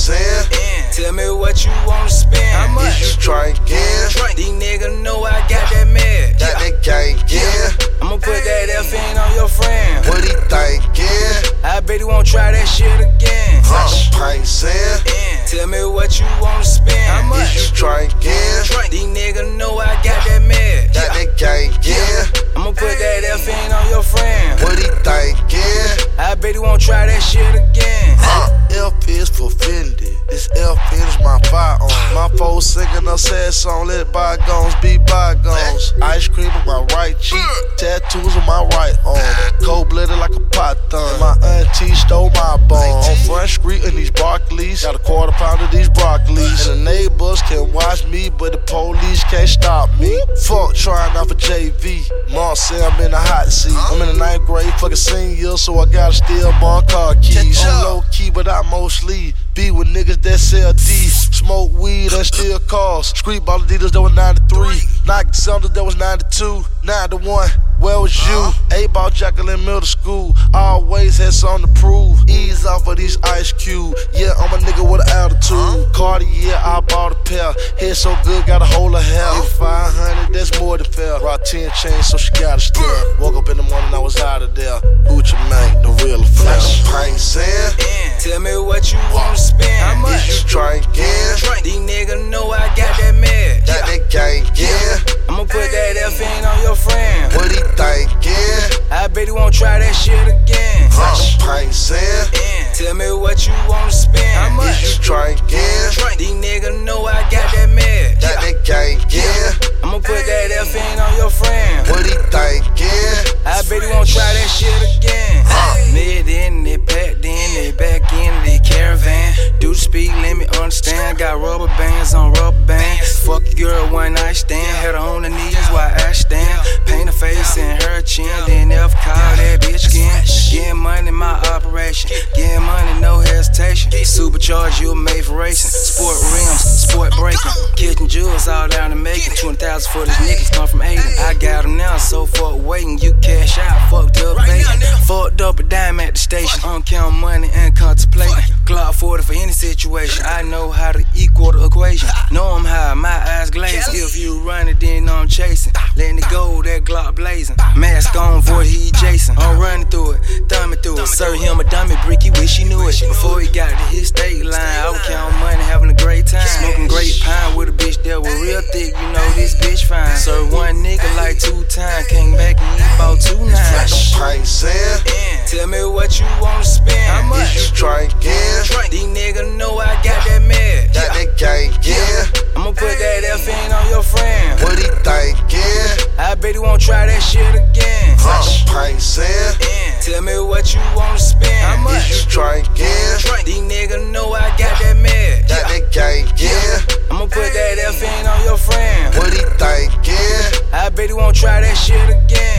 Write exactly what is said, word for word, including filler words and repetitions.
saying? Tell me what you wanna spend. How much? Is you drinking? These niggas know I got that mad. Got that gang, yeah. I'ma put that F in on your friend. What he thinking? I bet he won't try that shit again. Huh? Pint saying? Tell me what you wanna spend. How much? Is you drinking? These niggas know I got that mad. Got that gang, yeah. I'ma put that F in on your friend. What he thinking? I bet he won't try that shit again. Huh? F is for Fendi. This F is my firearm. My folks singing a sad song, let bygones be bygones. Ice cream on my right cheek, tattoos on my right arm. Cold blooded like a python. My auntie stole my bone. On Front Street in these Barclays, got a quarter pound of these broccolis. And the neighbors can watch me, but the police can't stop me. Fuck trying out for J V. Mom say I'm in the hot seat. I'm in the ninth grade, fucking senior, so I gotta steal my car keys. I'm low key, but I mostly be with niggas that sell D, smoke weed and steal cars. Street ball dealers that was ninety-three, Nike Sandals that was ninety-two, ninety-one. Where was you? eight-ball jackal in middle school. Always had something to prove. Ease off of these Ice Cube. Yeah, I'm a nigga with an attitude. Cartier, I bought a pair. Head so good, got a hole of hair. If five hundred, that's more than fair. Rock ten chains, so she gotta stare. Woke up in the morning, I was out of there. Gucci Mane, the real affair. Pint saying? Tell me what you wanna spend. How much? Is you drinking? These niggas know I got that mad. Got that gang, yeah. I'ma put that F in on your friend. What he thinking? I bet he won't try that shit again. Huh? Pint saying? Tell me what you wanna spend. How much? Is you drinking? These niggas know I got that mad. Got that gang, yeah. I'ma put that F in on your friend. What he thinking? I bet he won't try that shit again. Mid in it, packed in it, back in the caravan. Do the speed limit, understand. Got rubber bands on rubber bands. Fuck your girl one night stand. Had her on the knees while I stand. Paint her face and her chin, then never call that bitch again. Getting money, my operation. Getting money, no hesitation. Supercharged, you made for racing. Sport rims, sport braking. Kitchen jewels all down to making. twenty thousand for these niggas come from Aiden. I got them now, so fuck waiting. You cash out, fucked up baiting. Fucked up a dime at the station. I'm counting money and contemplating. Glock forty for any situation. I know how to equal the equation. Know I'm high, my eyes glazing. If you run it, then know I'm chasing. Letting it go, that Glock blazing. Mask on for he Jason. I'm running through it, thumbing through it. Serve him a dummy brick, he wish he knew it. Before he got to his state line, I was counting money, having a great time. Smoking great pine with a bitch that was real thick. You know this bitch fine. Serve one nigga like two times. Came back and he bought two nines. Pint saying? Tell me what you wanna spend. How much? Is you drinking? These niggas know I got that mad. Got that gang, yeah. I'ma put that F in on your friend. What he thinking? I bet he won't try that shit again. Huh? Pint saying? Tell me what you wanna spend. How much? Is you drinking? These niggas know I got that mad. Got that gang, yeah. I'ma put that F in on your friend. What he thinking? I bet he won't try that shit again.